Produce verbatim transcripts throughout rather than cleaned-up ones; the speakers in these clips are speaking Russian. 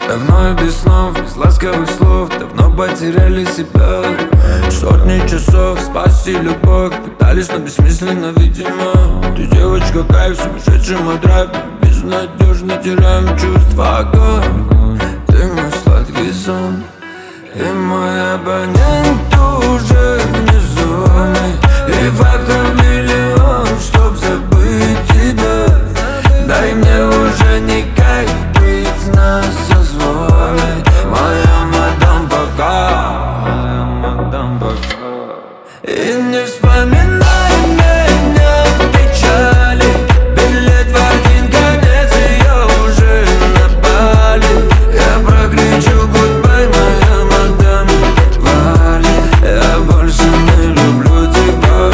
Давно и без снов, без ласковых слов, давно потеряли себя. Сотни часов, спас и любовь, пытались, но бессмысленно, видимо. Ты девочка кайф, сумасшедший мой драйв, безнадежно теряем чувства. Огонь, ты мой сладкий сон, и мой абонент уже вне зоны. И фактов миллион, чтоб забыть тебя. Дай мне уже не кайф быть на созвоне. Моя мадам пока, моя мадам пока. И не вспоминай меня в печали. Билет в один конец, и я уже на Бали. Я прокричу гудбай, моя мадам Вали. Я больше не люблю тебя.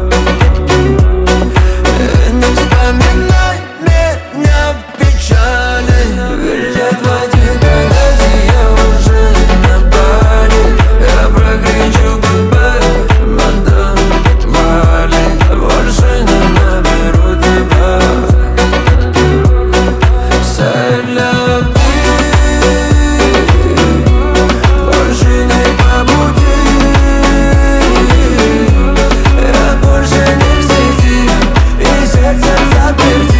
И не вспоминай меня в печали. Билет в один конец, и я уже на Бали. Я прокричу гудбай, мадам Вали. Больше не наберу тебя. C'est la vie, больше не по пути. Я больше не в сети, и сердце заперти.